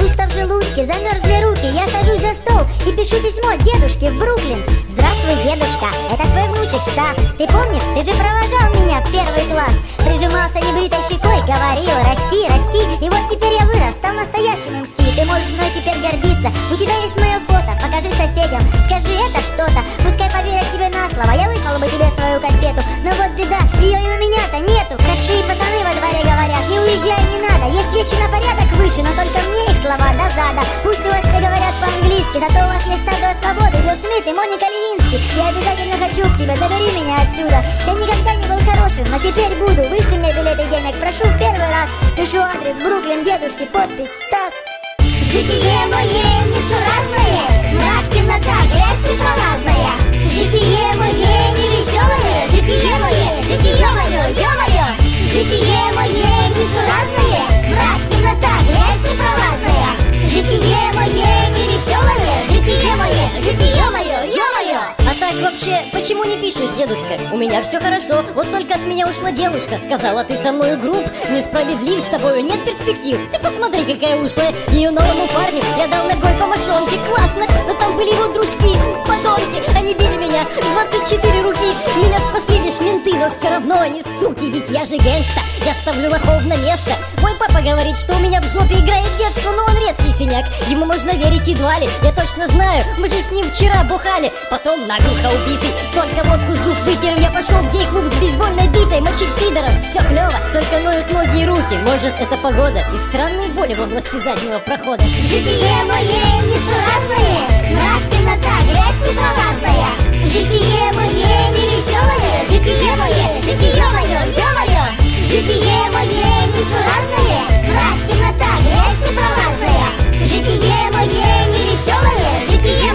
пусто в желудке, замерзли руки. Я сажусь за стол и пишу письмо дедушке в Бруклин. Здравствуй, дедушка, это твой внучек Стас. Ты помнишь, ты же провожал меня в первый класс. Прижимался небритой щекой, говорил: расти, расти. И вот теперь я вырос, стал настоящим МС. Ты можешь мной теперь гордиться. У тебя есть мое фото, покажи соседям. Скажи это что-то, пускай поверят тебе на слово. Я выслал бы тебе свою кассету, но вот беда, ее и у меня-то нету. Старшие пацаны во дворе говорят: не уезжай, не надо. Есть вещи на порядок выше, но только мне их слова до зада. Пусть у вас все говорят по-английски, зато у вас есть Стадо Свободы, Билл Смит и Моника Левински. Я обязательно хочу к тебе, забери меня отсюда. Я никогда не был хорошим, но теперь буду. Вышли мне билеты денег, прошу в первый раз. Пишу адрес Бруклин, дедушки, подпись Стас. Житие мое несуразное, мрак, темнота, грязь непролазная. Житие мое невеселое, житие мое, ё-моё. Житие мое несуразное, мрак, темнота, грязь непролазная. Житие мое невеселое, житие мое, ё-моё. А так вообще, почему не пишешь, дедушка? У меня все хорошо, вот только от меня ушла девушка. Сказала, ты со мною груб, несправедлив, с тобою нет перспектив. Ты посмотри, какая ушлая. Ее новому парню я дал ногой по мошонке. Классно, но там были его дружки, подонки. Они били меня, 24 руки. Меня спасли лишь менты, но все равно они суки. Ведь я же гангста, я ставлю лохов на место. Мой папа говорит, что у меня в жопе играет детство, но он редкий синяк, ему можно верить едва ли. Я точно знаю, мы же с ним вчера бухали. Потом наглухо убитый, только водку с губ вытер. Я пошел в гей-клуб с бейсбольной битой мочить пидоров. Все клево, только ноют ноги и руки. Может, это погода и странные боли в области заднего прохода. Житие мое несуразное, мрак, темнота, грязь непролазная. Житие мое невеселое, житие мое, ё-моё. Житие мое несуразное, мрак, темнота, грязь непролазная. Житие мое невеселое, житие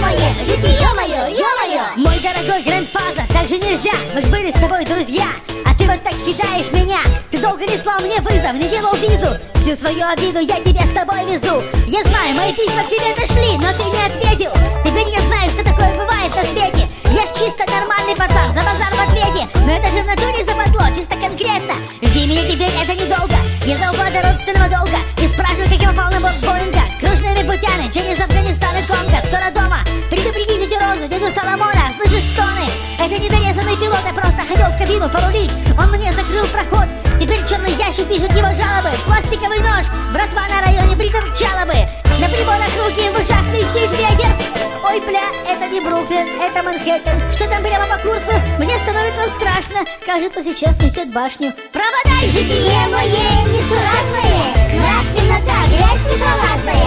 мое, ё-моё. Мой дорогой Грандфазер, так же нельзя, мы ж были с тобой друзья. А ты вот так кидаешь меня, ты долго не слал мне вызов, не делал визу. Всю свою обиду я тебе с собой везу. Я знаю, мои письма к тебе дошли, но ты не ответил. Теперь я знаю, что такое бывает на свете. Я ж чисто нормальный пацан, за базар в ответе. Но это же в натуре западло, чисто конкретно. Жди меня теперь, это недолго. Я за угода родственного долга. И спрашиваю, как я попал на борт Боинга. Кружными путями, через Афганистан и Конго. Скоро дома, предупреди тетю Розу, дядю Соломона. Слышишь стоны? Это недорезанный пилот, я просто хотел в кабину порулить. Он мне закрыл проход. Теперь черный ящик пишет его жалобы. Пластиковый нож, братва на районе прикончала бы. На приборах руки, в ушах свистит ветер. Ой, бля, это не Бруклин, это Манхэттен. Что там прямо по курсу? Мне становится страшно. Кажется, сейчас несет башню. Проводай! Житие мое несуразное, мрак, темнота, грязь непролазная.